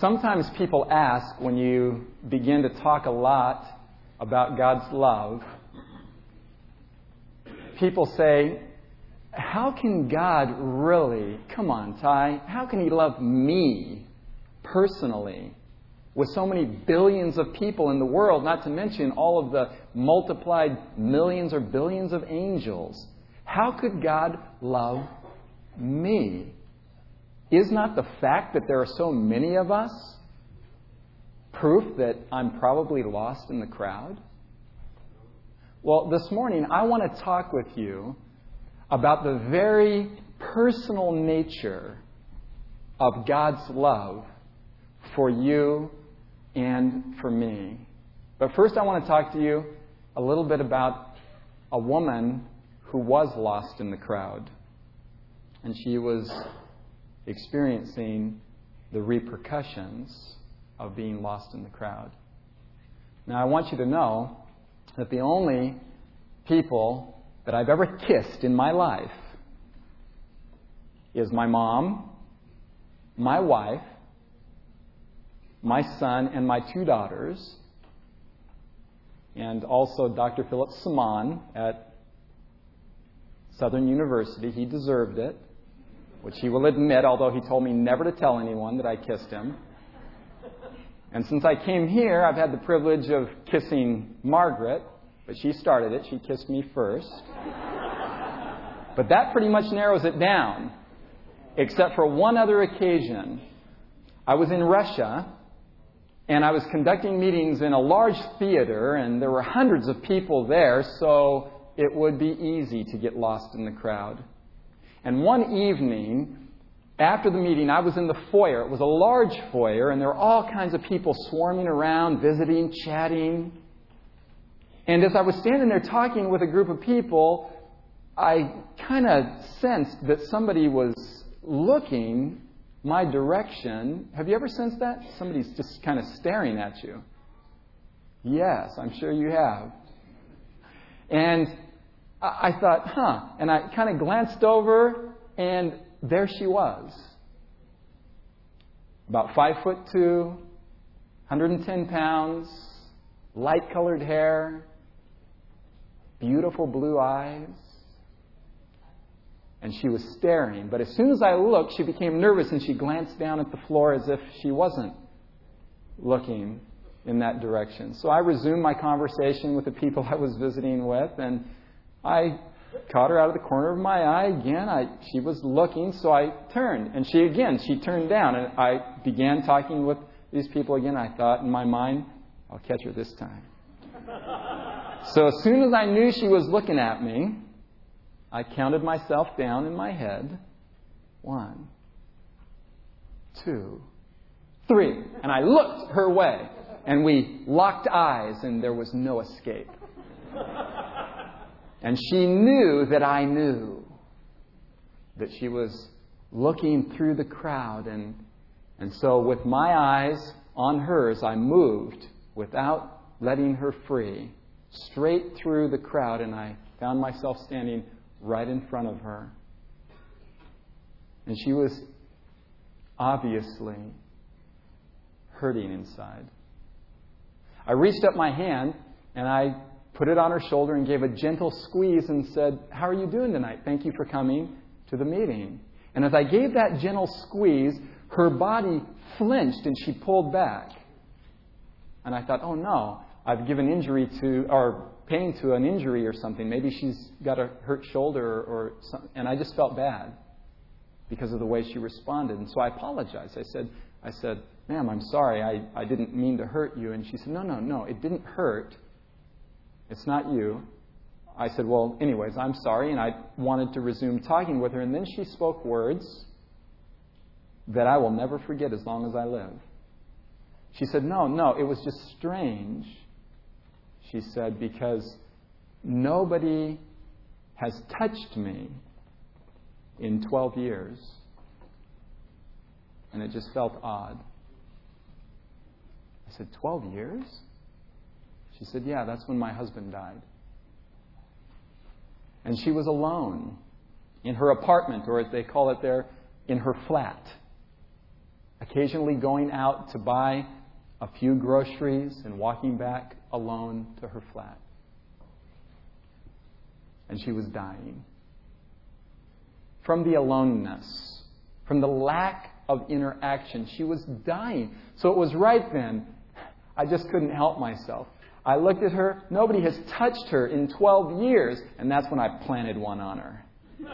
Sometimes people ask when you begin to talk a lot about God's love, people say, how can God really, come on, Ty, how can He love me personally with so many billions of people in the world, not to mention all of the multiplied millions or billions of angels? How could God love me? Is not the fact that there are so many of us proof that I'm probably lost in the crowd? Well, this morning I want to talk with you about the very personal nature of God's love for you and for me. But first I want to talk to you a little bit about a woman who was lost in the crowd. And she was experiencing the repercussions of being lost in the crowd. Now, I want you to know that the only people that I've ever kissed in my life is my mom, my wife, my son, and my 2 daughters, and also Dr. Philip Saman at Southern University. He deserved it, which he will admit, although he told me never to tell anyone that I kissed him. And since I came here, I've had the privilege of kissing Margaret, but she started it. She kissed me first. But that pretty much narrows it down, except for one other occasion. I was in Russia, and I was conducting meetings in a large theater, and there were hundreds of people there, so it would be easy to get lost in the crowd. And one evening, after the meeting, I was in the foyer. It was a large foyer, and there were all kinds of people swarming around, visiting, chatting. And as I was standing there talking with a group of people, I kind of sensed that somebody was looking my direction. Have you ever sensed that? Somebody's just kind of staring at you. Yes, I'm sure you have. And I thought, and I kind of glanced over, and there she was. About 5'2", 110 pounds, light-colored hair, beautiful blue eyes. And she was staring. But as soon as I looked, she became nervous, and she glanced down at the floor as if she wasn't looking in that direction. So I resumed my conversation with the people I was visiting with, and I caught her out of the corner of my eye again. She was looking, so I turned. And she turned down. And I began talking with these people again. I thought in my mind, I'll catch her this time. So as soon as I knew she was looking at me, I counted myself down in my head. 1, 2, 3. And I looked her way. And we locked eyes, and there was no escape. And she knew that I knew that she was looking through the crowd. And so with my eyes on hers, I moved without letting her free, straight through the crowd, and I found myself standing right in front of her. And she was obviously hurting inside. I reached up my hand, and I put it on her shoulder and gave a gentle squeeze and said, "How are you doing tonight? Thank you for coming to the meeting." And as I gave that gentle squeeze, her body flinched and she pulled back. And I thought, oh no, I've given pain to an injury or something. Maybe she's got a hurt shoulder or something. And I just felt bad because of the way she responded. And so I apologized. I said, "Ma'am, I'm sorry. I didn't mean to hurt you." And she said, No, it didn't hurt. It's not you. I said, "Well, anyways, I'm sorry." And I wanted to resume talking with her. And then she spoke words that I will never forget as long as I live. She said, No, it was just strange. She said, because nobody has touched me in 12 years. And it just felt odd. I said, 12 years? She said, yeah, that's when my husband died. And she was alone in her apartment, or as they call it there, in her flat. occasionally going out to buy a few groceries and walking back alone to her flat. And she was dying. From the aloneness, from the lack of interaction, she was dying. So it was right then, I just couldn't help myself. I looked at her. Nobody has touched her in 12 years. And that's when I planted one on her.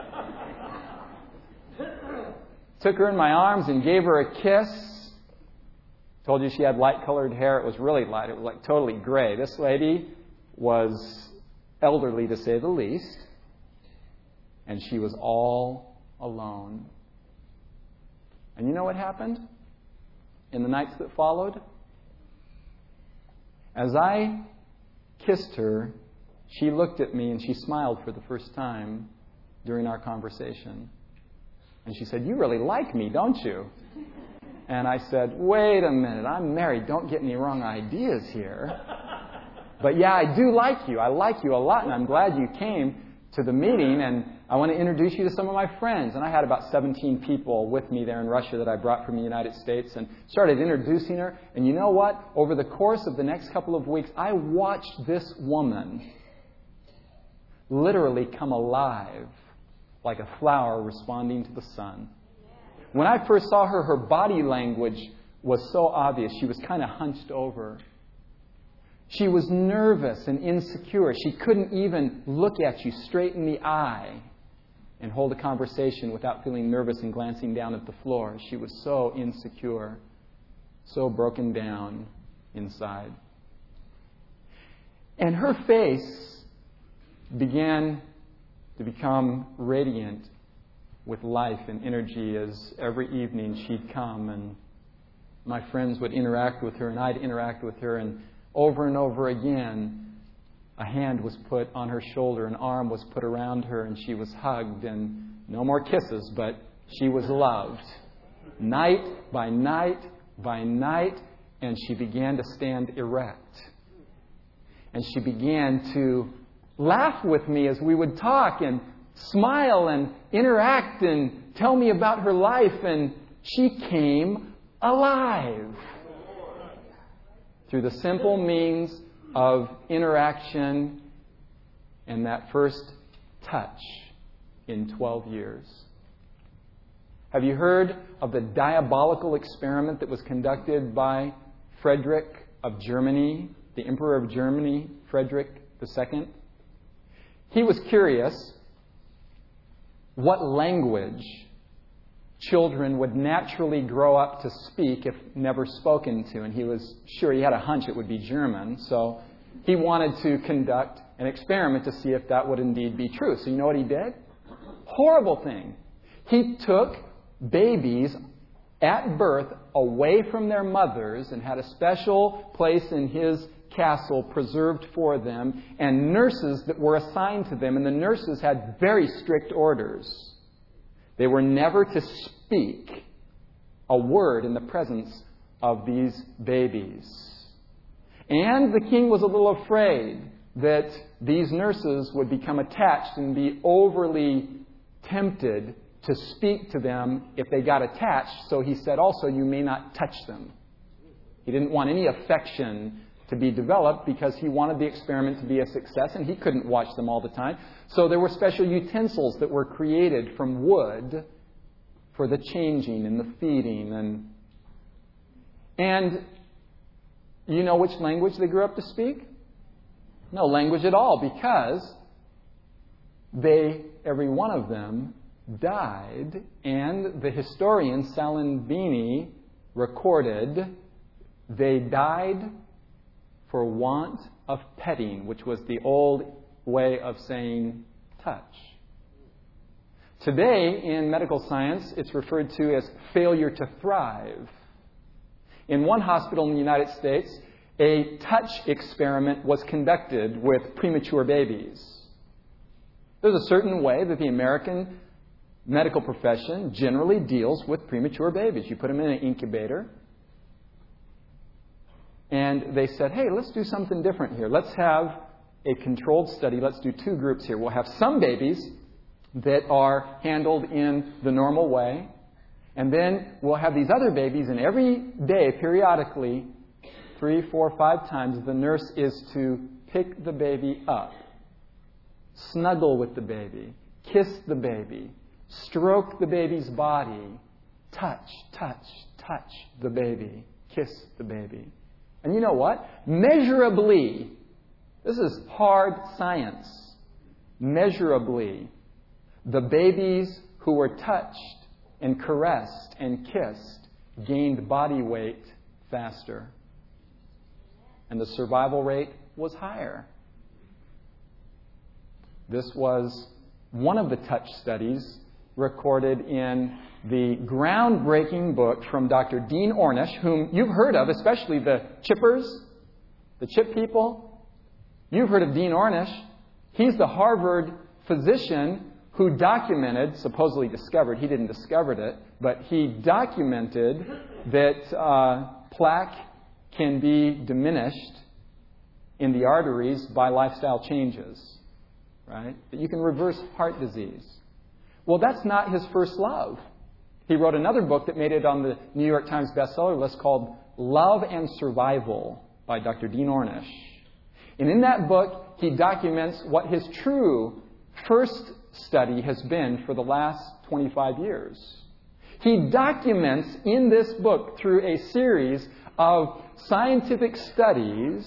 Took her in my arms and gave her a kiss. Told you she had light-colored hair. It was really light. It was like totally gray. This lady was elderly, to say the least. And she was all alone. And you know what happened in the nights that followed? As I kissed her, she looked at me and she smiled for the first time during our conversation. And she said, "You really like me, don't you?" And I said, "Wait a minute, I'm married. Don't get any wrong ideas here. But yeah, I do like you. I like you a lot, and I'm glad you came to the meeting, and I want to introduce you to some of my friends." And I had about 17 people with me there in Russia that I brought from the United States and started introducing her. And you know what? Over the course of the next couple of weeks, I watched this woman literally come alive like a flower responding to the sun. When I first saw her, her body language was so obvious. She was kind of hunched over. She was nervous and insecure. She couldn't even look at you straight in the eye and hold a conversation without feeling nervous and glancing down at the floor. She was so insecure, so broken down inside. And her face began to become radiant with life and energy as every evening she'd come and my friends would interact with her and I'd interact with her, and over again a hand was put on her shoulder, an arm was put around her, and she was hugged, and no more kisses, but she was loved. Night by night by night, and she began to stand erect. And she began to laugh with me as we would talk and smile and interact and tell me about her life, and she came alive through the simple means of interaction and that first touch in 12 years. Have you heard of the diabolical experiment that was conducted by Frederick of Germany, the Emperor of Germany, Frederick II? He was curious what language children would naturally grow up to speak if never spoken to. And he was sure, he had a hunch it would be German. So he wanted to conduct an experiment to see if that would indeed be true. So you know what he did? Horrible thing. He took babies at birth away from their mothers and had a special place in his castle preserved for them, and nurses that were assigned to them. And the nurses had very strict orders. They were never to speak a word in the presence of these babies. And the king was a little afraid that these nurses would become attached and be overly tempted to speak to them if they got attached. So he said also, you may not touch them. He didn't want any affection to be developed because he wanted the experiment to be a success, and he couldn't watch them all the time. So there were special utensils that were created from wood for the changing and the feeding. And you know which language they grew up to speak? No language at all, because every one of them died, and the historian Salimbeni recorded they died for want of petting, which was the old way of saying touch. Today, in medical science, it's referred to as failure to thrive. In one hospital in the United States, a touch experiment was conducted with premature babies. There's a certain way that the American medical profession generally deals with premature babies. You put them in an incubator. And they said, hey, let's do something different here. Let's have a controlled study. Let's do two groups here. We'll have some babies that are handled in the normal way, And then we'll have these other babies, and every day, periodically, 3, 4, 5 times, the nurse is to pick the baby up, snuggle with the baby, kiss the baby, stroke the baby's body, touch, touch, touch the baby, kiss the baby. And you know what? Measurably, this is hard science, measurably, the babies who were touched and caressed and kissed gained body weight faster. And the survival rate was higher. This was one of the touch studies recorded in the groundbreaking book from Dr. Dean Ornish, whom you've heard of, especially the chippers, the chip people. You've heard of Dean Ornish. He's the Harvard physician who documented, supposedly discovered, he didn't discover it, but he documented that plaque can be diminished in the arteries by lifestyle changes, right? That you can reverse heart disease. Well, that's not his first love. He wrote another book that made it on the New York Times bestseller list called Love and Survival by Dr. Dean Ornish. And in that book, he documents what his true first study has been for the last 25 years. He documents in this book through a series of scientific studies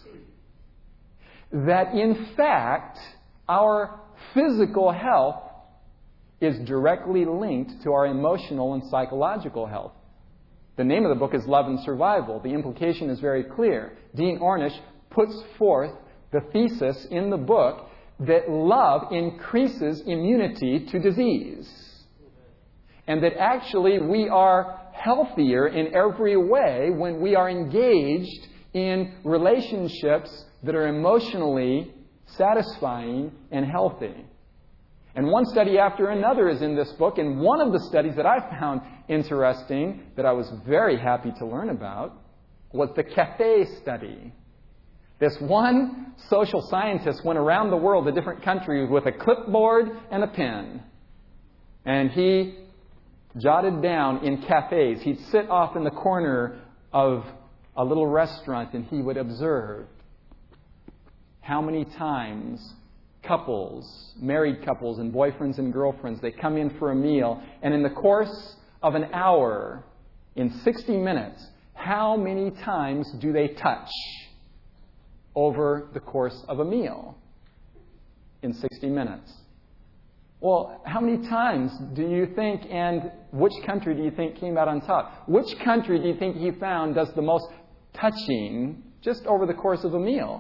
that, in fact, our physical health is directly linked to our emotional and psychological health. The name of the book is Love and Survival. The implication is very clear. Dean Ornish puts forth the thesis in the book that love increases immunity to disease. And that actually we are healthier in every way when we are engaged in relationships that are emotionally satisfying and healthy. And one study after another is in this book. And one of the studies that I found interesting, that I was very happy to learn about, was the cafe study. This one social scientist went around the world to different countries with a clipboard and a pen. And he jotted down in cafes. He'd sit off in the corner of a little restaurant and he would observe how many times couples, married couples and boyfriends and girlfriends, they come in for a meal, and in the course of an hour, in 60 minutes, how many times do they touch over the course of a meal in 60 minutes? Well, how many times do you think, and which country do you think came out on top? Which country do you think he found does the most touching just over the course of a meal?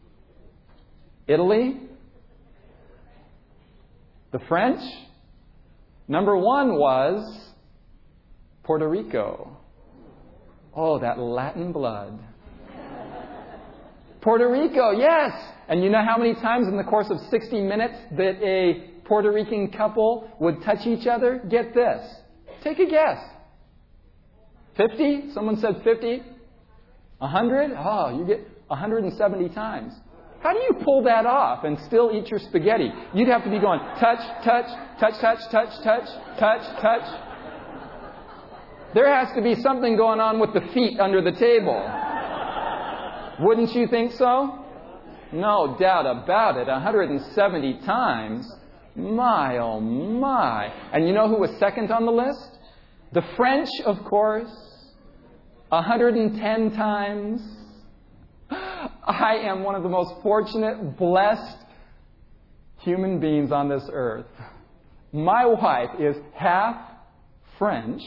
Italy? The French? Number 1 was Puerto Rico. Oh, that Latin blood. Puerto Rico, yes! And you know how many times in the course of 60 minutes that a Puerto Rican couple would touch each other? Get this. Take a guess. 50? Someone said 50? 100? Oh, you get 170 times. How do you pull that off and still eat your spaghetti? You'd have to be going touch, touch, touch, touch, touch, touch, touch, touch. There has to be something going on with the feet under the table. Wouldn't you think so? No doubt about it. 170 times. My, oh my. And you know who was second on the list? The French, of course. 110 times. I am one of the most fortunate, blessed human beings on this earth. My wife is half French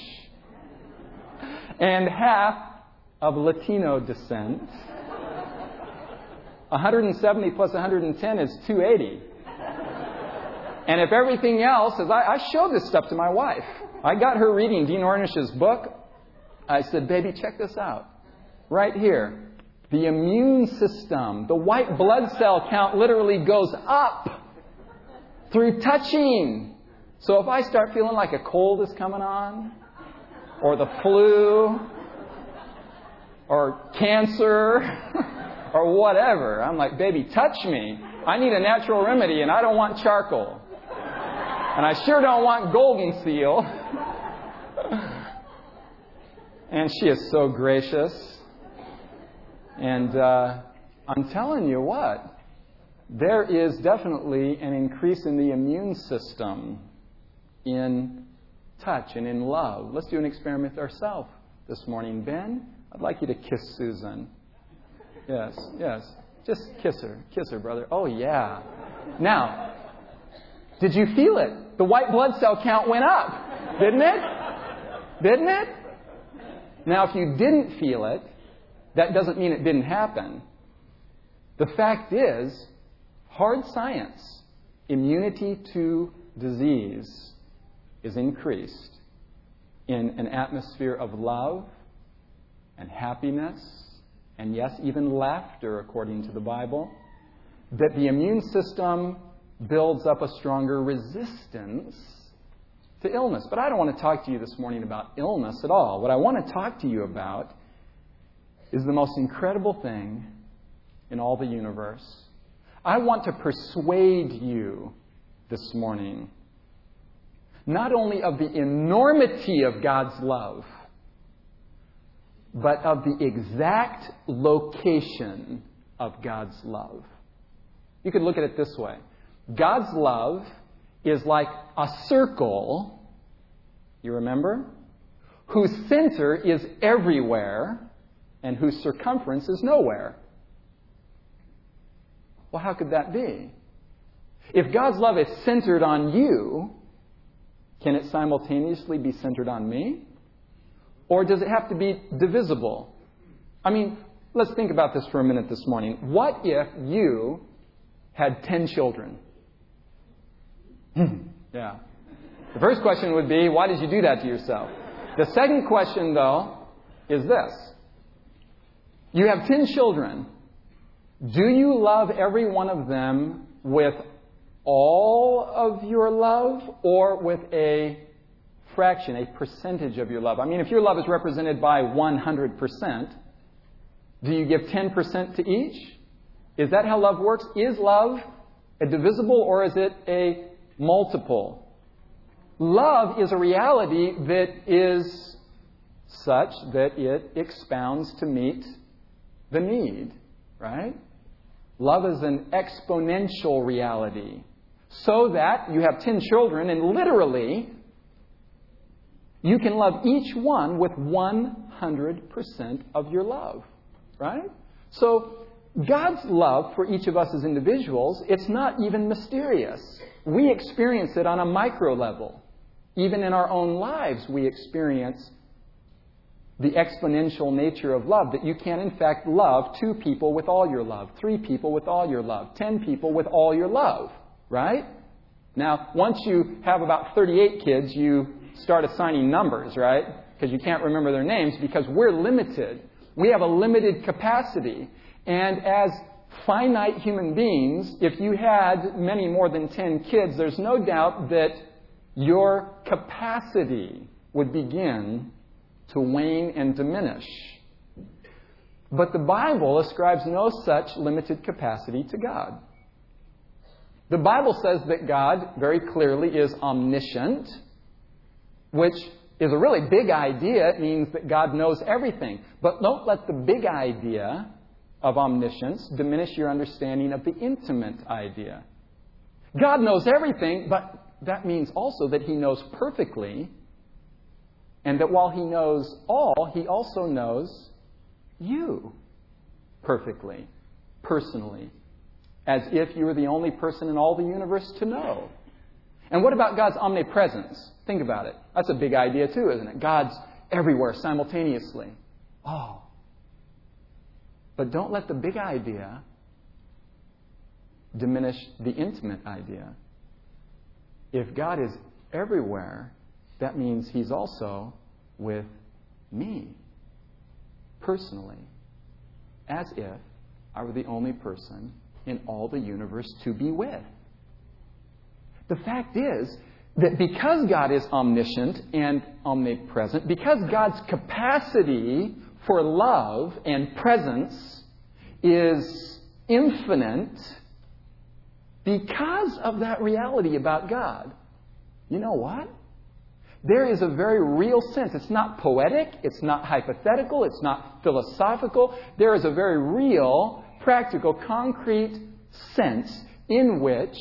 and half of Latino descent. 170 plus 110 is 280. And if everything else is... I showed this stuff to my wife. I got her reading Dean Ornish's book. I said, baby, check this out. Right here. The immune system, the white blood cell count literally goes up through touching. So if I start feeling like a cold is coming on, or the flu, or cancer, or whatever, I'm like, baby, touch me. I need a natural remedy, and I don't want charcoal. And I sure don't want golden seal. And she is so gracious. And I'm telling you what, there is definitely an increase in the immune system in touch and in love. Let's do an experiment ourselves this morning. Ben, I'd like you to kiss Susan. Yes, yes. Just kiss her. Kiss her, brother. Oh, yeah. Now, did you feel it? The white blood cell count went up, didn't it? Didn't it? Now, if you didn't feel it, that doesn't mean it didn't happen. The fact is, hard science, immunity to disease is increased in an atmosphere of love and happiness and, yes, even laughter, according to the Bible, that the immune system builds up a stronger resistance to illness. But I don't want to talk to you this morning about illness at all. What I want to talk to you about is the most incredible thing in all the universe. I want to persuade you this morning not only of the enormity of God's love, but of the exact location of God's love. You could look at it this way. God's love is like a circle, you remember, whose center is everywhere and whose circumference is nowhere. Well, how could that be? If God's love is centered on you, can it simultaneously be centered on me? Or does it have to be divisible? I mean, let's think about this for a minute this morning. What if you had 10 children? Yeah. The first question would be, why did you do that to yourself? The second question, though, is this. You have 10 children. Do you love every one of them with all of your love or with a fraction, a percentage of your love? I mean, if your love is represented by 100%, do you give 10% to each? Is that how love works? Is love a divisible or is it a multiple? Love is a reality that is such that it expounds to meet the need, right? Love is an exponential reality. So that you have 10 children and literally you can love each one with 100% of your love, right? So God's love for each of us as individuals, it's not even mysterious. We experience it on a micro level. Even in our own lives, we experience the exponential nature of love, that you can, in fact, love 2 people with all your love, 3 people with all your love, 10 people with all your love, right? Now, once you have about 38 kids, you start assigning numbers, right? Because you can't remember their names because we're limited. We have a limited capacity. And as finite human beings, if you had many more than 10 kids, there's no doubt that your capacity would begin to wane and diminish. But the Bible ascribes no such limited capacity to God. The Bible says that God very clearly is omniscient, which is a really big idea. It means that God knows everything. But don't let the big idea of omniscience diminish your understanding of the intimate idea. God knows everything, but that means also that He knows perfectly, and that while He knows all, He also knows you perfectly, personally, as if you were the only person in all the universe to know. And what about God's omnipresence? Think about it. That's a big idea too, isn't it? God's everywhere simultaneously. Oh. But don't let the big idea diminish the intimate idea. If God is everywhere, that means He's also with me, personally, as if I were the only person in all the universe to be with. The fact is that because God is omniscient and omnipresent, because God's capacity for love and presence is infinite, because of that reality about God, you know what? There is a very real sense. It's not poetic. It's not hypothetical. It's not philosophical. There is a very real, practical, concrete sense in which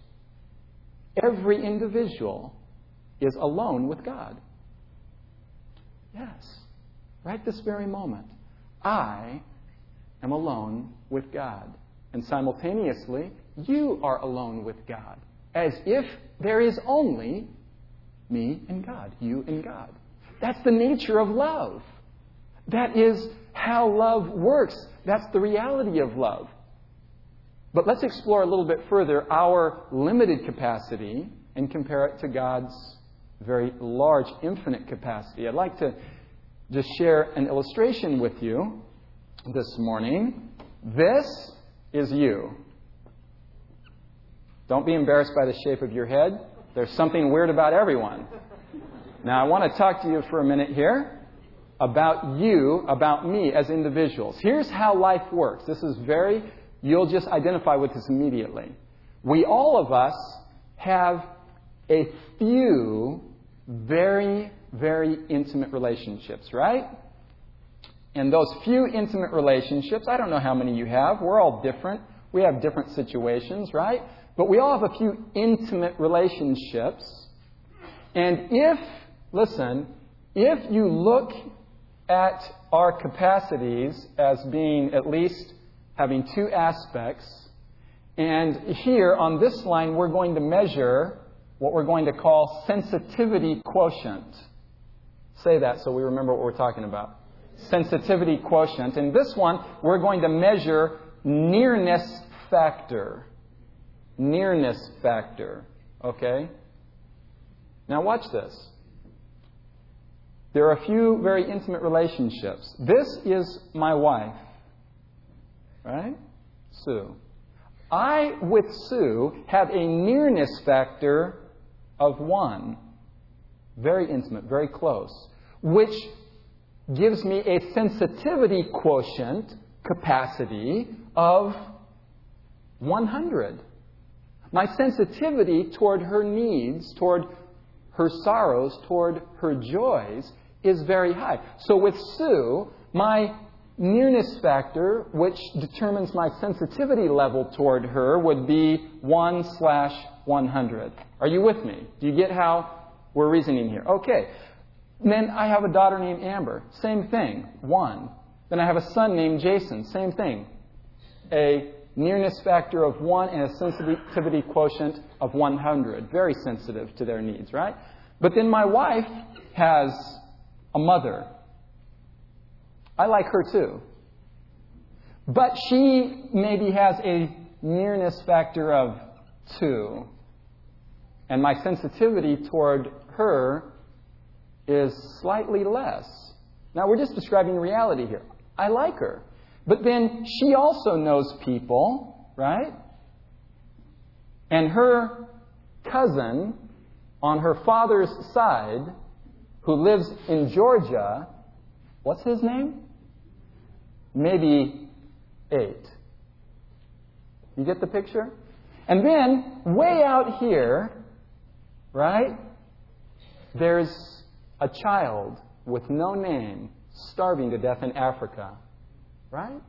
every individual is alone with God. Yes. Right this very moment. I am alone with God. And simultaneously, you are alone with God. As if there is only me and God, you and God. That's the nature of love. That is how love works. That's the reality of love. But let's explore a little bit further our limited capacity and compare it to God's very large, infinite capacity. I'd like to just share an illustration with you this morning. This is you. Don't be embarrassed by the shape of your head. There's something weird about everyone. Now, I want to talk to you for a minute here about you, about me as individuals. Here's how life works. This is you'll just identify with this immediately. We, all of us, have a few very, very intimate relationships, right? And those few intimate relationships, I don't know how many you have. We're all different. We have different situations, right? But we all have a few intimate relationships. And if you look at our capacities as being at least having two aspects, and here on this line we're going to measure what we're going to call sensitivity quotient. Say that so we remember what we're talking about. Sensitivity quotient. And this one, we're going to measure nearness factor. Nearness factor. Okay? Now watch this. There are a few very intimate relationships. This is my wife. Right? Sue. I, with Sue, have a nearness factor of 1. Very intimate, very close. Which gives me a sensitivity quotient capacity of 100. My sensitivity toward her needs, toward her sorrows, toward her joys is very high. So with Sue, my nearness factor, which determines my sensitivity level toward her, would be 1/100. Are you with me? Do you get how we're reasoning here? Okay. Then I have a daughter named Amber. Same thing. 1. Then I have a son named Jason. Same thing. A nearness factor of 1 and a sensitivity quotient of 100. Very sensitive to their needs, right? But then my wife has a mother. I like her too. But she maybe has a nearness factor of 2. And my sensitivity toward her is slightly less. Now, we're just describing reality here. I like her. But then she also knows people, right? And her cousin on her father's side, who lives in Georgia, what's his name? Maybe 8. You get the picture? And then, way out here, right, there's a child with no name starving to death in Africa. Right?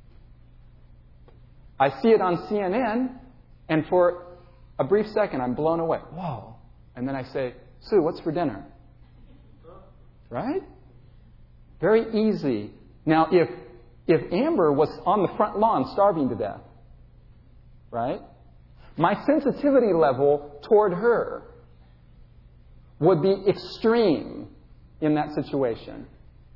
I see it on CNN, and for a brief second, I'm blown away. Whoa. And then I say, Sue, what's for dinner? Right? Very easy. Now, if Amber was on the front lawn starving to death, right, my sensitivity level toward her would be extreme in that situation.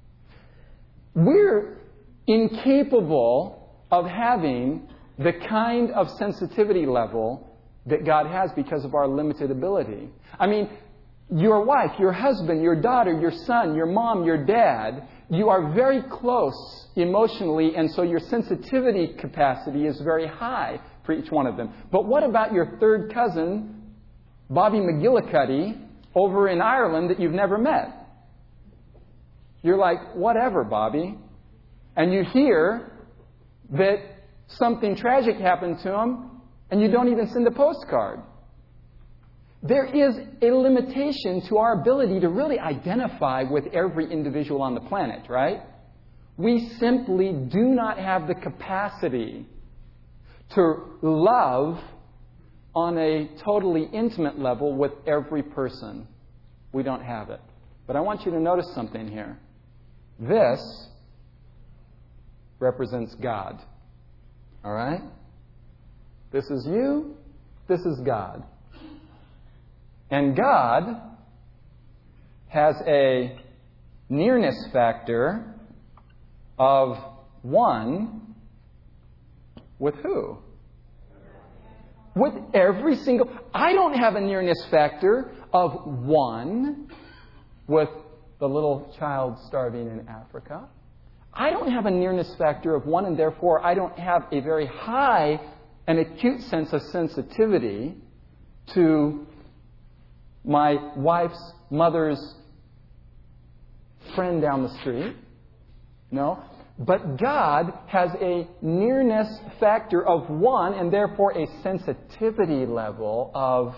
We're incapable of having the kind of sensitivity level that God has because of our limited ability. I mean, your wife, your husband, your daughter, your son, your mom, your dad, you are very close emotionally, and so your sensitivity capacity is very high for each one of them. But what about your third cousin, Bobby McGillicuddy, over in Ireland that you've never met? You're like, whatever, Bobby. And you hear that something tragic happened to him, and you don't even send a postcard. there is a limitation to our ability to really identify with every individual on the planet, right? We simply do not have the capacity to love on a totally intimate level with every person. We don't have it. But I want you to notice something here. This represents God. All right? This is you. This is God. And God has a nearness factor of 1 with who? With every single... I don't have a nearness factor of 1 with the little child starving in Africa. I don't have a nearness factor of 1, and therefore I don't have a very high and acute sense of sensitivity to my wife's mother's friend down the street. No. But God has a nearness factor of 1 and therefore a sensitivity level of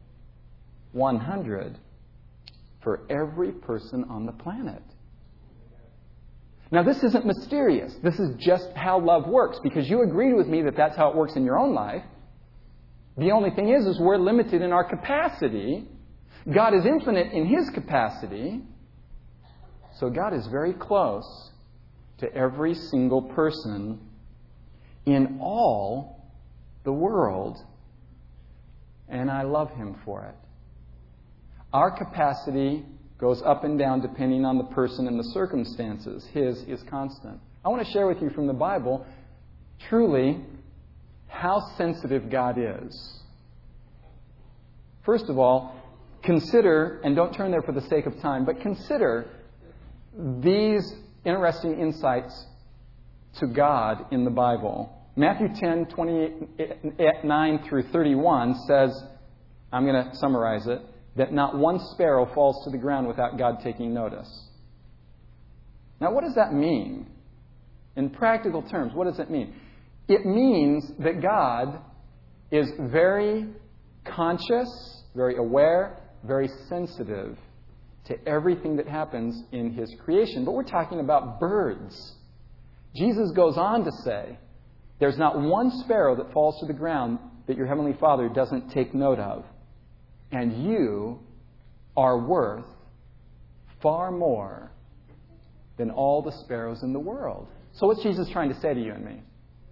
100 for every person on the planet. Now, this isn't mysterious. This is just how love works, because you agreed with me that that's how it works in your own life. The only thing is we're limited in our capacity. God is infinite in His capacity. So God is very close to every single person in all the world. And I love Him for it. Our capacity goes up and down depending on the person and the circumstances. His is constant. I want to share with you from the Bible, truly, how sensitive God is. First of all, consider, and don't turn there for the sake of time, but consider these interesting insights to God in the Bible. Matthew 10, 29 through 31 says, I'm going to summarize it, that not one sparrow falls to the ground without God taking notice. Now, what does that mean? In practical terms, what does it mean? It means that God is very conscious, very aware, very sensitive to everything that happens in His creation. But we're talking about birds. Jesus goes on to say, there's not one sparrow that falls to the ground that your Heavenly Father doesn't take note of. And you are worth far more than all the sparrows in the world. So what's Jesus trying to say to you and me?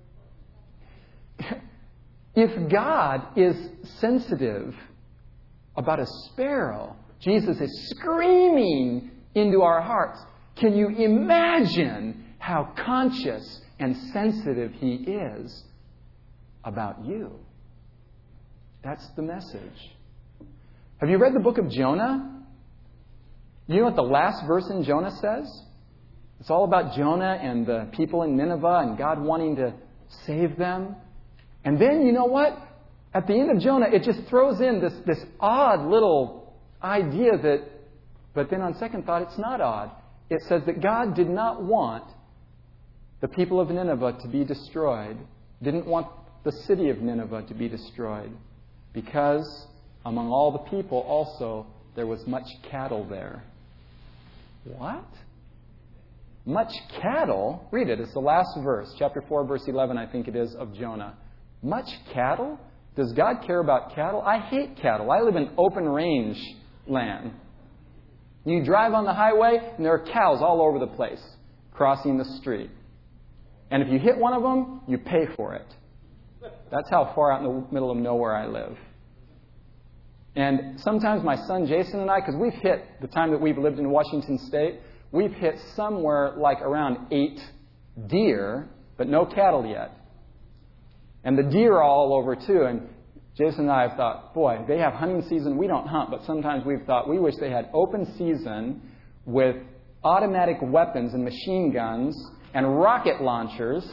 If God is sensitive about a sparrow, Jesus is screaming into our hearts. Can you imagine how conscious and sensitive He is about you? That's the message. Have you read the book of Jonah? You know what the last verse in Jonah says? It's all about Jonah and the people in Nineveh and God wanting to save them. And then, you know what? At the end of Jonah, it just throws in this odd little idea that, but then on second thought, it's not odd. It says that God did not want the people of Nineveh to be destroyed, didn't want the city of Nineveh to be destroyed, because among all the people also there was much cattle there. What? Much cattle? Read it. It's the last verse. Chapter 4, verse 11, I think it is, of Jonah. Much cattle? Does God care about cattle? I hate cattle. I live in open range land. You drive on the highway and there are cows all over the place crossing the street. And if you hit one of them, you pay for it. That's how far out in the middle of nowhere I live. And sometimes my son Jason and I, because we've hit, the time that we've lived in Washington State, we've hit somewhere like around 8 deer, but no cattle yet. And the deer are all over too. And Jason and I have thought, boy, they have hunting season. We don't hunt, but sometimes we've thought we wish they had open season with automatic weapons and machine guns and rocket launchers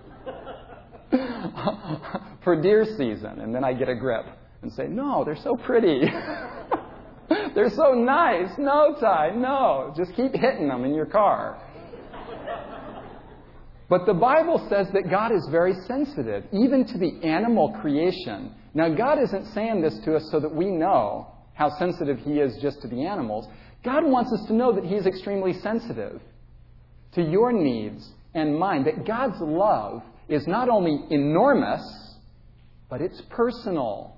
for deer season. And then I get a grip and say, no, they're so pretty. They're so nice. No, Ty, no. Just keep hitting them in your car. But the Bible says that God is very sensitive, even to the animal creation. Now, God isn't saying this to us so that we know how sensitive He is just to the animals. God wants us to know that He is extremely sensitive to your needs and mine, that God's love is not only enormous, but it's personal.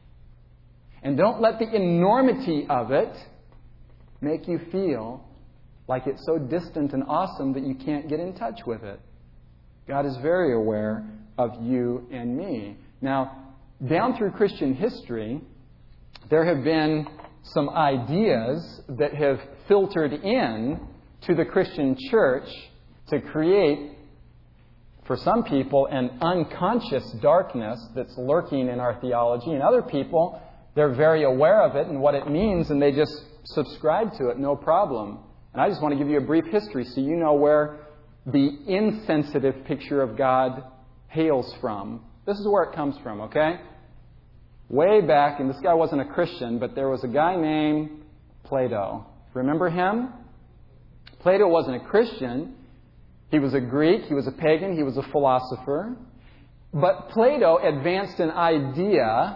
And don't let the enormity of it make you feel like it's so distant and awesome that you can't get in touch with it. God is very aware of you and me. Now, down through Christian history, there have been some ideas that have filtered in to the Christian church to create, for some people, an unconscious darkness that's lurking in our theology. And other people, they're very aware of it and what it means, and they just subscribe to it, no problem. And I just want to give you a brief history so you know where the insensitive picture of God hails from. This is where it comes from, okay? Way back, and this guy wasn't a Christian, but there was a guy named Plato. Remember him? Plato wasn't a Christian. He was a Greek. He was a pagan. He was a philosopher. But Plato advanced an idea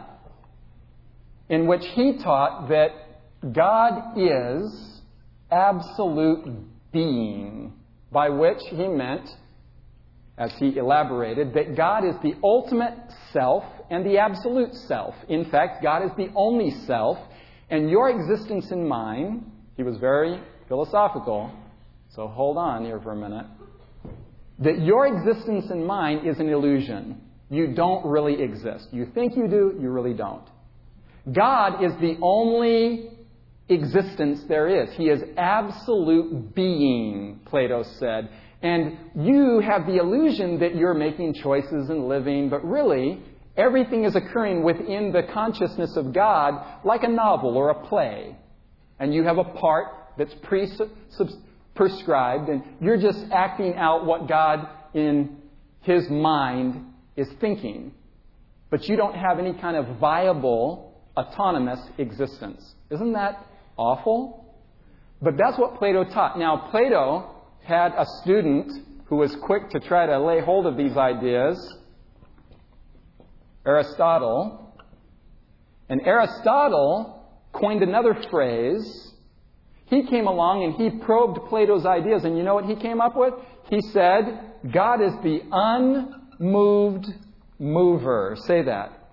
in which he taught that God is absolute being, by which he meant, as he elaborated, that God is the ultimate self and the absolute self. In fact, God is the only self, and your existence and mine, he was very philosophical, so hold on here for a minute, that your existence and mine is an illusion. You don't really exist. You think you do, you really don't. God is the only existence there is. He is absolute being, Plato said. And you have the illusion that you're making choices and living, but really, everything is occurring within the consciousness of God like a novel or a play. And you have a part that's prescribed, and you're just acting out what God in His mind is thinking. But you don't have any kind of viable, autonomous existence. Isn't that awful? But that's what Plato taught. Now, Plato had a student who was quick to try to lay hold of these ideas, Aristotle. And Aristotle coined another phrase. He came along and he probed Plato's ideas. And you know what he came up with? He said, God is the unmoved mover. Say that.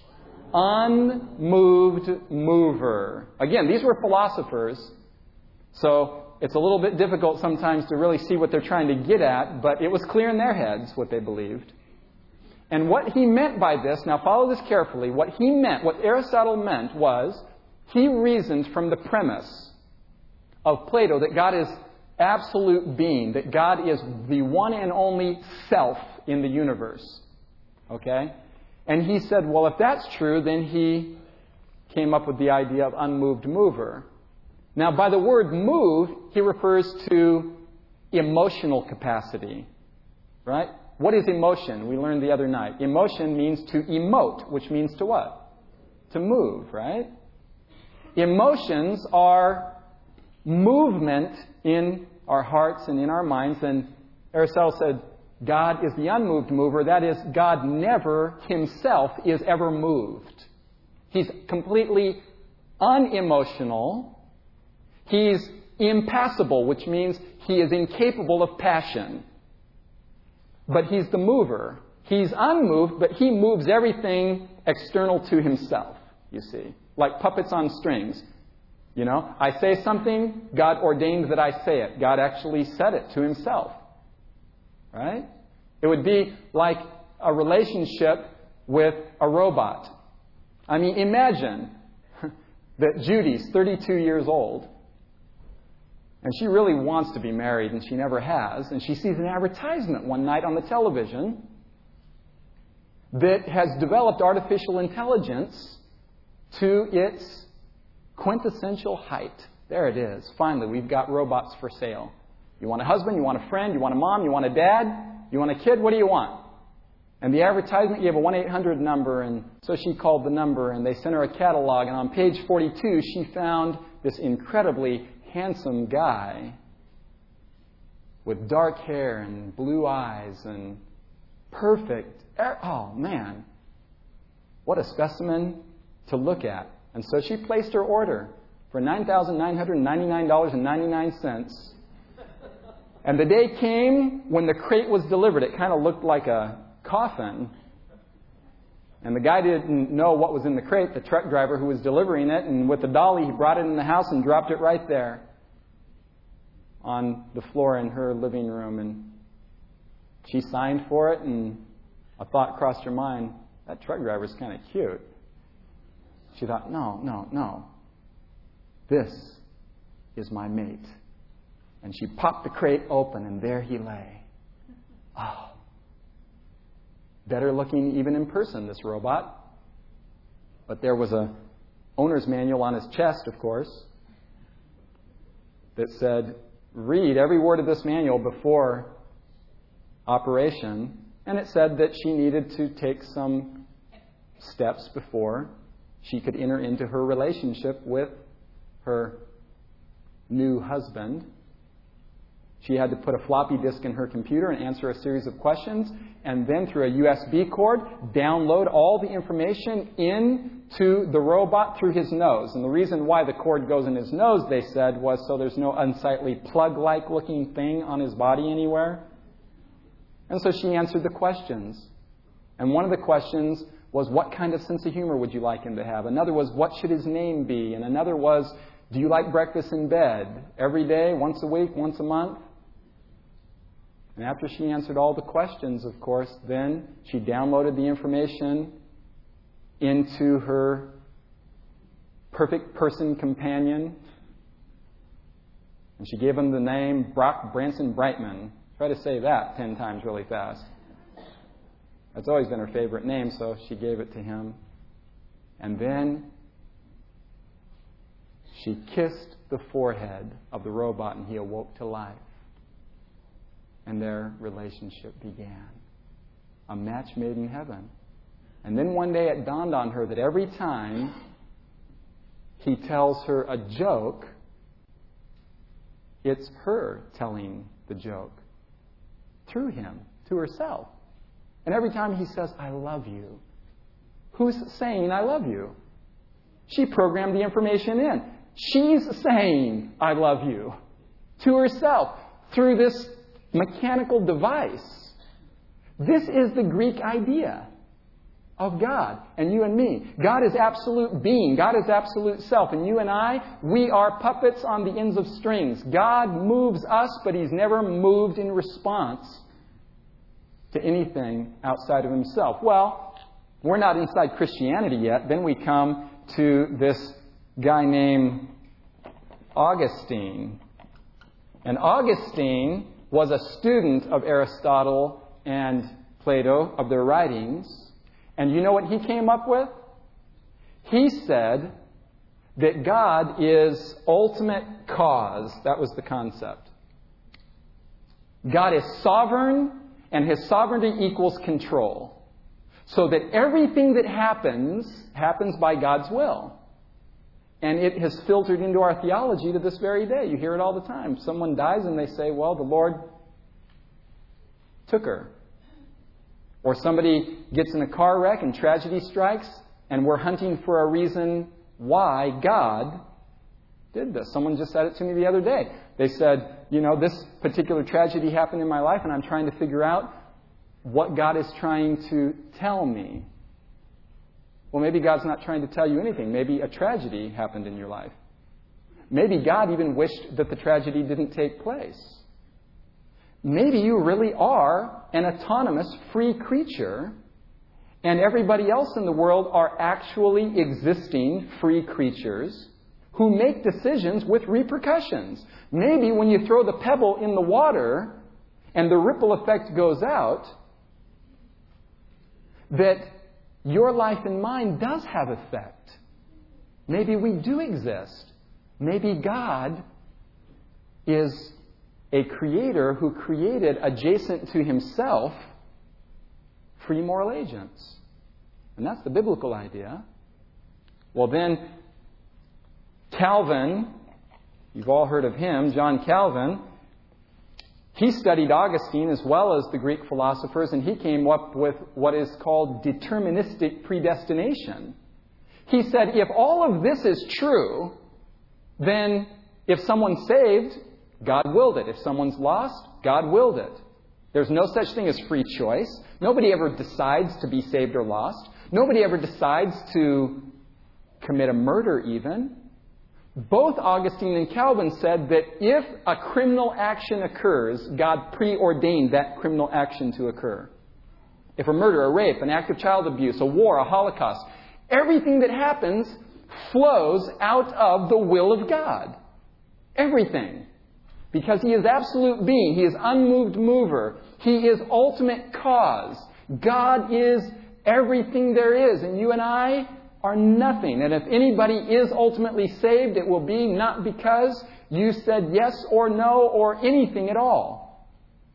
Unmoved mover. Again, these were philosophers. So it's a little bit difficult sometimes to really see what they're trying to get at, but it was clear in their heads what they believed. And what he meant by this, now follow this carefully, what Aristotle meant was, he reasoned from the premise of Plato that God is absolute being, that God is the one and only self in the universe. Okay? And he said, well, if that's true, then he came up with the idea of unmoved mover. Now, by the word move, he refers to emotional capacity. Right? What is emotion? We learned the other night. Emotion means to emote, which means to what? To move, right? Emotions are movement in our hearts and in our minds. And Aristotle said, God is the unmoved mover. That is, God never himself is ever moved. He's completely unemotional. He's impassible, which means he is incapable of passion. But he's the mover. He's unmoved, but he moves everything external to himself, you see. Like puppets on strings. You know, I say something, God ordained that I say it. God actually said it to himself. Right? It would be like a relationship with a robot. I mean, imagine that Judy's 32 years old, and she really wants to be married, and she never has, and she sees an advertisement one night on the television that has developed artificial intelligence to its quintessential height. There it is. Finally, we've got robots for sale. You want a husband, you want a friend, you want a mom, you want a dad, you want a kid, what do you want? And the advertisement gave a 1-800 number, and so she called the number, and they sent her a catalog, and on page 42 she found this incredibly handsome guy with dark hair and blue eyes and perfect. Oh, man. What a specimen to look at. And so she placed her order for $9,999.99. And the day came when the crate was delivered. It kind of looked like a coffin. And the guy didn't know what was in the crate, the truck driver who was delivering it. And with the dolly, he brought it in the house and dropped it right there on the floor in her living room. And she signed for it, and a thought crossed her mind, that truck driver's kind of cute. She thought, no. This is my mate. And she popped the crate open, and there he lay. Oh. Better looking even in person, this robot. But there was a owner's manual on his chest, of course, that said, read every word of this manual before operation. And it said that she needed to take some steps before she could enter into her relationship with her new husband. She had to put a floppy disk in her computer and answer a series of questions, and then through a USB cord, download all the information into the robot through his nose. And the reason why the cord goes in his nose, they said, was so there's no unsightly plug-like looking thing on his body anywhere. And so she answered the questions. And one of the questions was, what kind of sense of humor would you like him to have? Another was, what should his name be? And another was, do you like breakfast in bed? Every day, once a week, once a month? And after she answered all the questions, of course, then she downloaded the information into her perfect person companion. And she gave him the name Brock Branson Brightman. Try to say that 10 times really fast. That's always been her favorite name, so she gave it to him. And then she kissed the forehead of the robot, and he awoke to life. And their relationship began. A match made in heaven. And then one day it dawned on her that every time he tells her a joke, it's her telling the joke through him, to herself. And every time he says, I love you, who's saying I love you? She programmed the information in. She's saying I love you to herself through this mechanical device. This is the Greek idea of God and you and me. God is absolute being. God is absolute self. And you and I, we are puppets on the ends of strings. God moves us, but He's never moved in response to anything outside of Himself. Well, we're not inside Christianity yet. Then we come to this guy named Augustine. And Augustine was a student of Aristotle and Plato, of their writings. And you know what he came up with? He said that God is ultimate cause. That was the concept. God is sovereign, and His sovereignty equals control. So that everything that happens by God's will. And it has filtered into our theology to this very day. You hear it all the time. Someone dies and they say, well, the Lord took her. Or somebody gets in a car wreck and tragedy strikes, and we're hunting for a reason why God did this. Someone just said it to me the other day. They said, this particular tragedy happened in my life, and I'm trying to figure out what God is trying to tell me. Well, maybe God's not trying to tell you anything. Maybe a tragedy happened in your life. Maybe God even wished that the tragedy didn't take place. Maybe you really are an autonomous, free creature, and everybody else in the world are actually existing free creatures who make decisions with repercussions. Maybe when you throw the pebble in the water and the ripple effect goes out, that your life and mine does have effect. Maybe we do exist. Maybe God is a creator who created, adjacent to Himself, free moral agents. And that's the biblical idea. Well, then, Calvin, you've all heard of him, John Calvin, He studied Augustine as well as the Greek philosophers, and he came up with what is called deterministic predestination. He said, if all of this is true, then if someone's saved, God willed it. If someone's lost, God willed it. There's no such thing as free choice. Nobody ever decides to be saved or lost. Nobody ever decides to commit a murder even. Both Augustine and Calvin said that if a criminal action occurs, God preordained that criminal action to occur. If a murder, a rape, an act of child abuse, a war, a Holocaust, everything that happens flows out of the will of God. Everything. Because He is absolute being. He is unmoved mover. He is ultimate cause. God is everything there is. And you and I are nothing. And if anybody is ultimately saved, it will be not because you said yes or no or anything at all.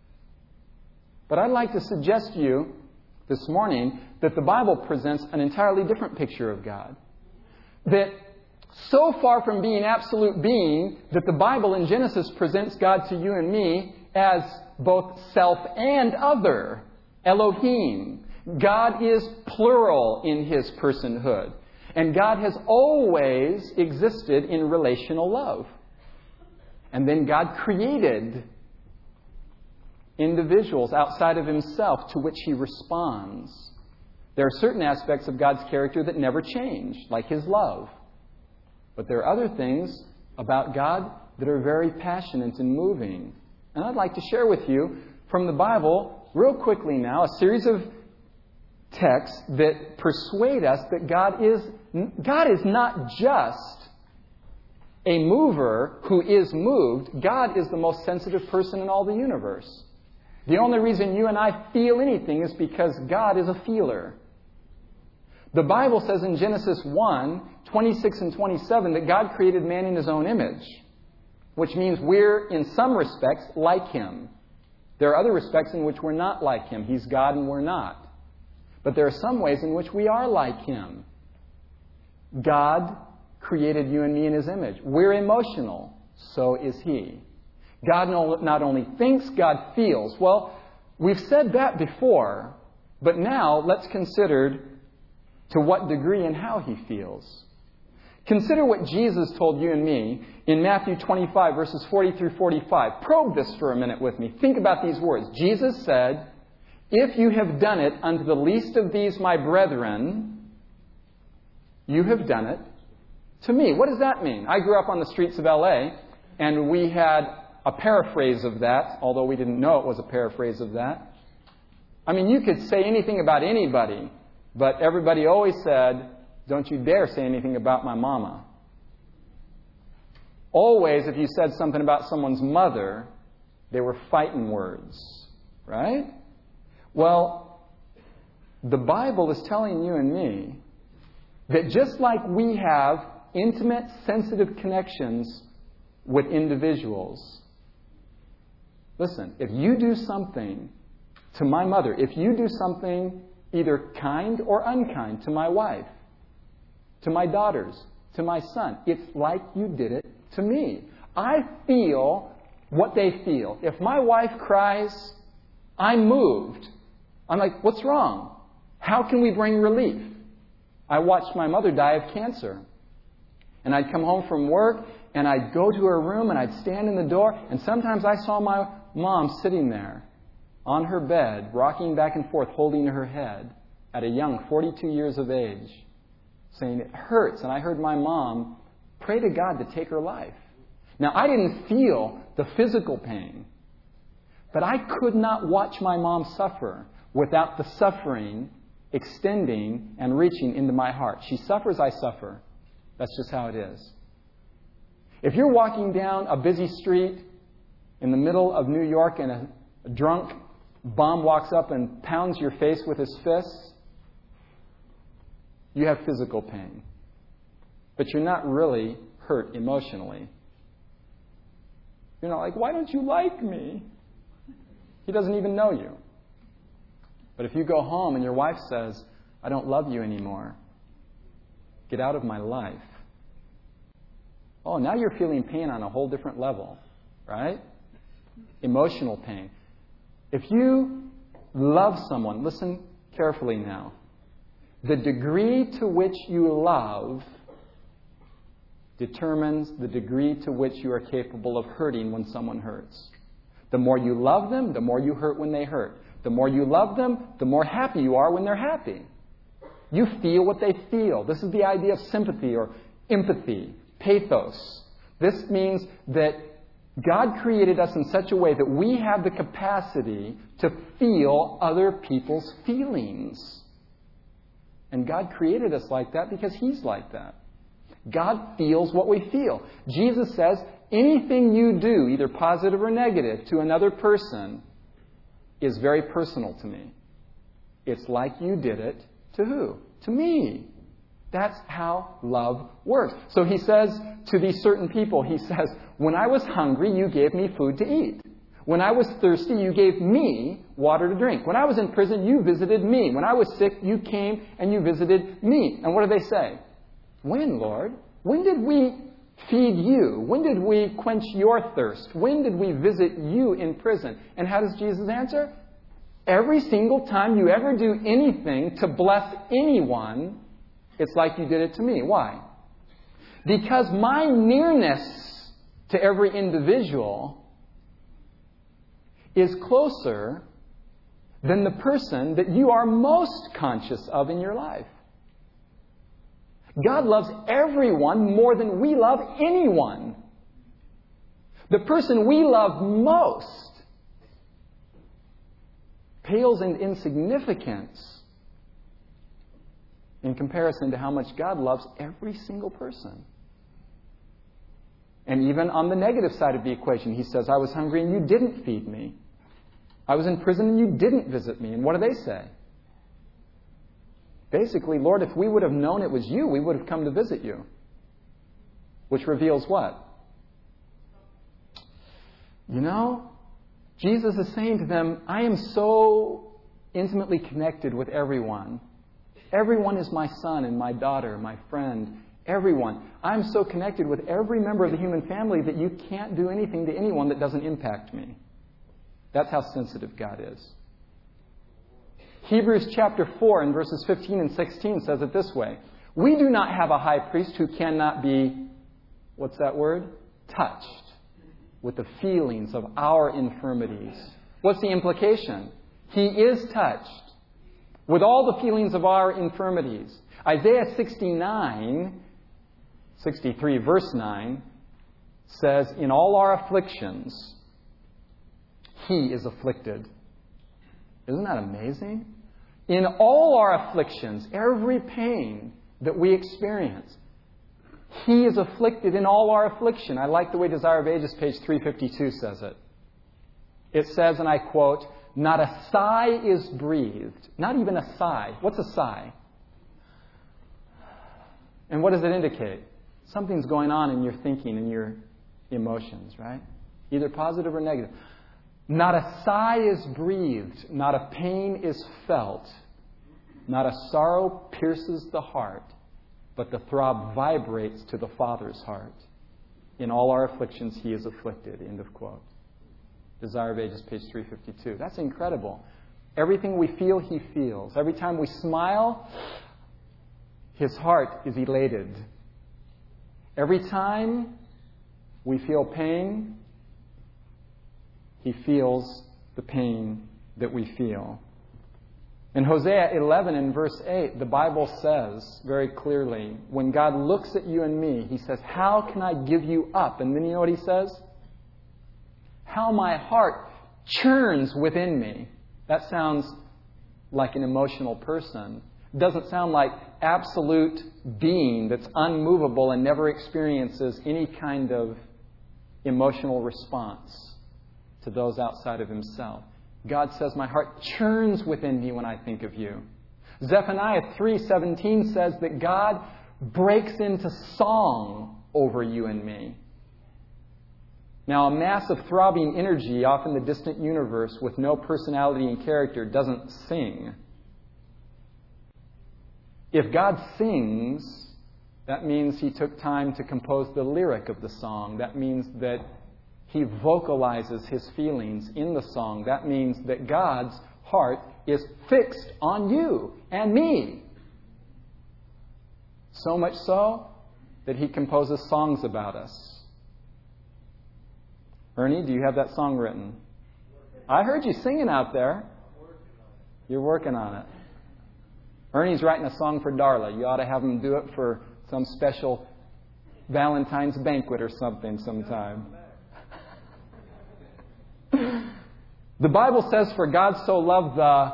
But I'd like to suggest to you this morning that the Bible presents an entirely different picture of God. That so far from being absolute being, that the Bible in Genesis presents God to you and me as both self and other. Elohim. God is plural in His personhood. And God has always existed in relational love. And then God created individuals outside of Himself to which He responds. There are certain aspects of God's character that never change, like His love. But there are other things about God that are very passionate and moving. And I'd like to share with you from the Bible, real quickly now, a series of texts that persuade us that God is not just a mover who is moved. God is the most sensitive person in all the universe. The only reason you and I feel anything is because God is a feeler. The Bible says in Genesis 1:26 and 27 that God created man in His own image, which means we're, in some respects, like Him. There are other respects in which we're not like Him. He's God and we're not. But there are some ways in which we are like Him. God created you and me in His image. We're emotional. So is He. God not only thinks, God feels. Well, we've said that before, but now let's consider to what degree and how He feels. Consider what Jesus told you and me in Matthew 25, verses 40 through 45. Probe this for a minute with me. Think about these words. Jesus said, "If you have done it unto the least of these my brethren, you have done it to me." What does that mean? I grew up on the streets of L.A., and we had a paraphrase of that, although we didn't know it was a paraphrase of that. I mean, you could say anything about anybody, but everybody always said, "Don't you dare say anything about my mama." Always, if you said something about someone's mother, they were fighting words, right? Well, the Bible is telling you and me that just like we have intimate, sensitive connections with individuals, listen, if you do something to my mother, if you do something either kind or unkind to my wife, to my daughters, to my son, it's like you did it to me. I feel what they feel. If my wife cries, I'm moved. I'm like, what's wrong? How can we bring relief? I watched my mother die of cancer. And I'd come home from work, and I'd go to her room, and I'd stand in the door, and sometimes I saw my mom sitting there on her bed, rocking back and forth, holding her head at a young 42 years of age, saying, "It hurts." And I heard my mom pray to God to take her life. Now, I didn't feel the physical pain, but I could not watch my mom suffer without the suffering extending and reaching into my heart. She suffers, I suffer. That's just how it is. If you're walking down a busy street in the middle of New York and a drunk bum walks up and pounds your face with his fists, you have physical pain. But you're not really hurt emotionally. You're not like, "Why don't you like me?" He doesn't even know you. But if you go home and your wife says, "I don't love you anymore. Get out of my life." Oh, now you're feeling pain on a whole different level, right? emotional pain. If you love someone, listen carefully now. The degree to which you love determines the degree to which you are capable of hurting when someone hurts. The more you love them, the more you hurt when they hurt. The more you love them, the more happy you are when they're happy. You feel what they feel. This is the idea of sympathy or empathy, pathos. This means that God created us in such a way that we have the capacity to feel other people's feelings. And God created us like that because He's like that. God feels what we feel. Jesus says, anything you do, either positive or negative, to another person is very personal to me. It's like you did it to who? To me. That's how love works. So He says to these certain people, He says, when I was hungry, you gave me food to eat. When I was thirsty, you gave me water to drink. When I was in prison, you visited me. When I was sick, you came and you visited me. And what do they say? When, Lord? When did we feed you? When did we quench your thirst? When did we visit you in prison? And how does Jesus answer? Every single time you ever do anything to bless anyone, it's like you did it to me. Why? Because my nearness to every individual is closer than the person that you are most conscious of in your life. God loves everyone more than we love anyone. The person we love most pales in insignificance in comparison to how much God loves every single person. And even on the negative side of the equation, He says, I was hungry and you didn't feed me. I was in prison and you didn't visit me. And what do they say? Basically, Lord, if we would have known it was you, we would have come to visit you. Which reveals what? You know, Jesus is saying to them, I am so intimately connected with everyone. Everyone is my son and my daughter, my friend, everyone. I'm so connected with every member of the human family that you can't do anything to anyone that doesn't impact me. That's how sensitive God is. Hebrews chapter 4 and verses 15 and 16 says it this way. We do not have a high priest who cannot be, what's that word? Touched with the feelings of our infirmities. What's the implication? He is touched with all the feelings of our infirmities. Isaiah 63 verse 9 says, in all our afflictions, He is afflicted. Isn't that amazing? In all our afflictions, every pain that we experience, He is afflicted in all our affliction. I like the way Desire of Ages, page 352, says it. It says, and I quote, not a sigh is breathed. Not even a sigh. What's a sigh? And what does it indicate? Something's going on in your thinking and your emotions, right? Either positive or negative. Not a sigh is breathed, not a pain is felt, not a sorrow pierces the heart, but the throb vibrates to the Father's heart. In all our afflictions, He is afflicted. End of quote. Desire of Ages, page 352. That's incredible. Everything we feel, He feels. Every time we smile, His heart is elated. Every time we feel pain, He feels the pain that we feel. In Hosea 11 and verse 8, the Bible says very clearly, when God looks at you and me, He says, how can I give you up? And then you know what He says? How my heart churns within me. That sounds like an emotional person. It doesn't sound like absolute being that's unmovable and never experiences any kind of emotional response to those outside of Himself. God says, my heart churns within me when I think of you. Zephaniah 3:17 says that God breaks into song over you and me. Now, a mass of throbbing energy off in the distant universe with no personality and character doesn't sing. If God sings, that means He took time to compose the lyric of the song. That means that He vocalizes his feelings in the song. That means that God's heart is fixed on you and me. So much so that He composes songs about us. Ernie, do you have that song written? I heard you singing out there. You're working on it. Ernie's writing a song for Darla. You ought to have him do it for some special Valentine's banquet or something sometime. The Bible says, for God so loved the...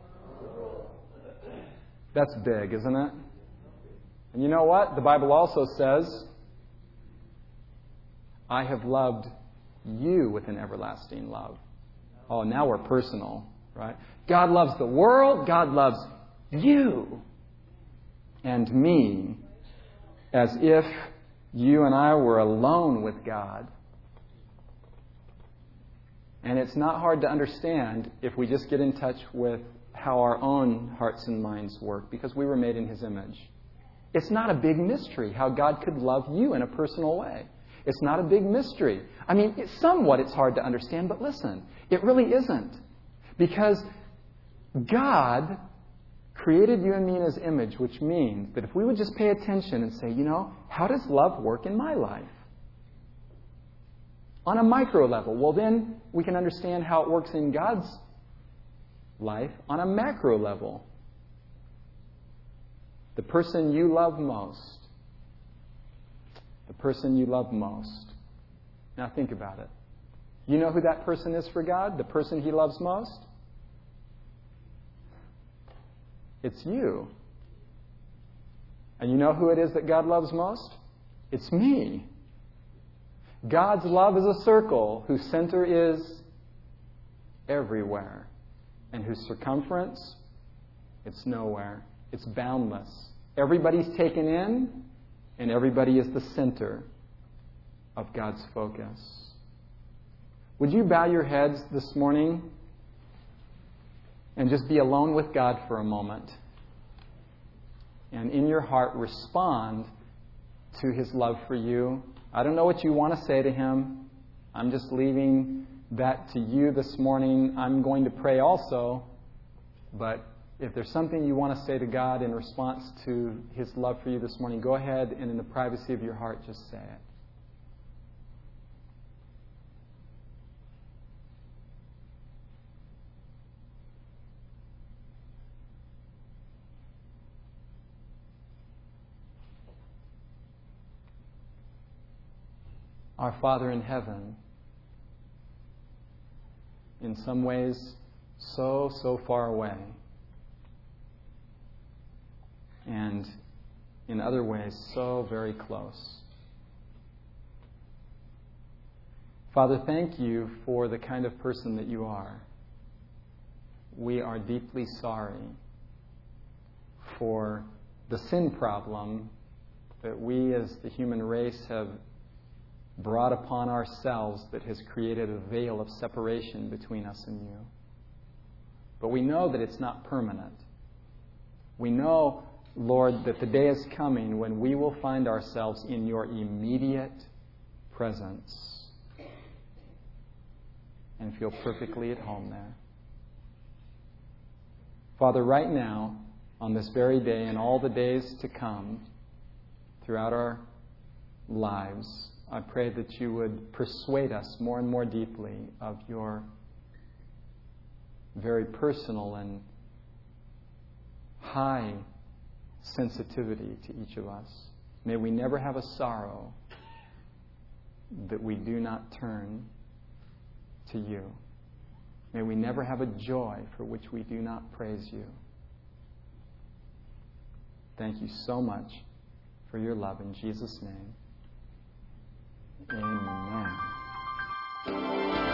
That's big, isn't it? And you know what? The Bible also says, I have loved you with an everlasting love. Oh, now we're personal, right? God loves the world. God loves you and me as if you and I were alone with God. And it's not hard to understand if we just get in touch with how our own hearts and minds work, because we were made in His image. It's not a big mystery how God could love you in a personal way. It's not a big mystery. I mean, somewhat it's hard to understand, but listen, it really isn't. Because God created you and me in His image, which means that if we would just pay attention and say, how does love work in my life? On a micro level, well then we can understand how it works in God's life on a macro level. The person you love most. The person you love most. Now think about it. You know who that person is for God? The person He loves most? It's you. And you know who it is that God loves most? It's me. God's love is a circle whose center is everywhere. And whose circumference, it's nowhere. It's boundless. Everybody's taken in, and everybody is the center of God's focus. Would you bow your heads this morning and just be alone with God for a moment? And in your heart respond to His love for you. I don't know what you want to say to Him. I'm just leaving that to you this morning. I'm going to pray also. But if there's something you want to say to God in response to His love for you this morning, go ahead and in the privacy of your heart, just say it. Our Father in heaven, in some ways so far away, and in other ways so very close. Father, thank You for the kind of person that You are. We are deeply sorry for the sin problem that we as the human race have brought upon ourselves that has created a veil of separation between us and You. But we know that it's not permanent. We know, Lord, that the day is coming when we will find ourselves in Your immediate presence and feel perfectly at home there. Father, right now, on this very day and all the days to come throughout our lives, I pray that You would persuade us more and more deeply of Your very personal and high sensitivity to each of us. May we never have a sorrow that we do not turn to You. May we never have a joy for which we do not praise You. Thank You so much for Your love. In Jesus' name, amen.